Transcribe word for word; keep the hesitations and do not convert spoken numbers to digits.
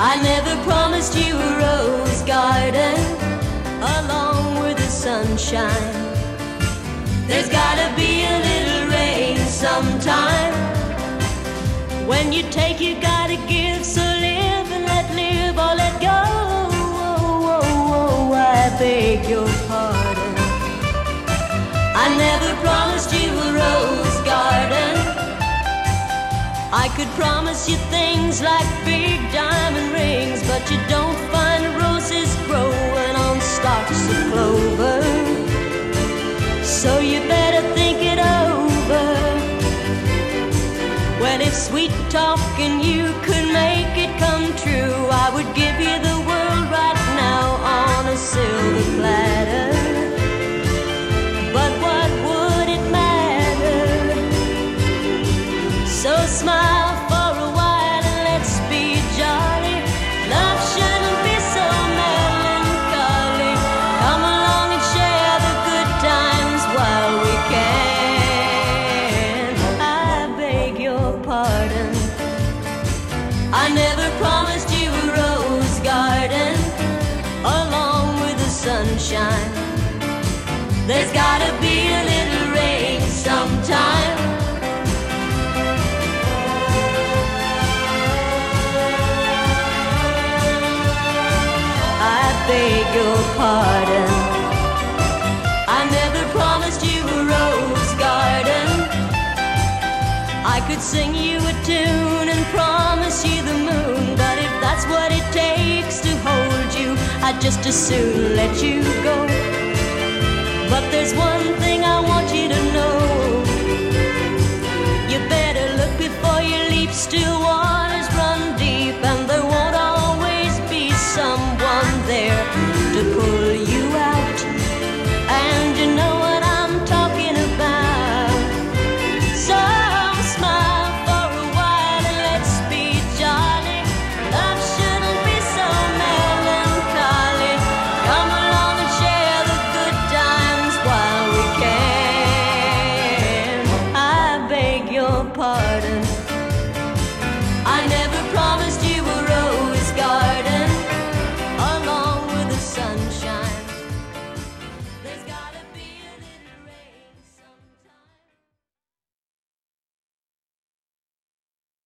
I never promised you a rose garden along with the sunshine. There's gotta be a little rain sometime. When you take, you gotta give. So live and let live or let go. Oh, oh, oh, I beg your pardon. I never promised you a rose garden. I could promise you things like big diamond rings, but you don't find roses growing on stalks of clover. So you better think it over. Well, if sweet talking you could make it come true, I would give you the world right now on a silver platter. But what would it matter? So smile for a while and let's be jolly. Love shouldn't be so melancholy. Come along and share the good times while we can. I beg your pardon. I never promised you a rose garden along with the sunshine. There's gotta be a little rain sometime. I beg your pardon. I never promised you a rose garden. I could sing you a tune and promise you the moon, but if that's what it takes to hold you, I'd just as soon let you go. But there's one thing I want you to know. You better look before you leap. Still waters run deep, and there won't always be someone there to pull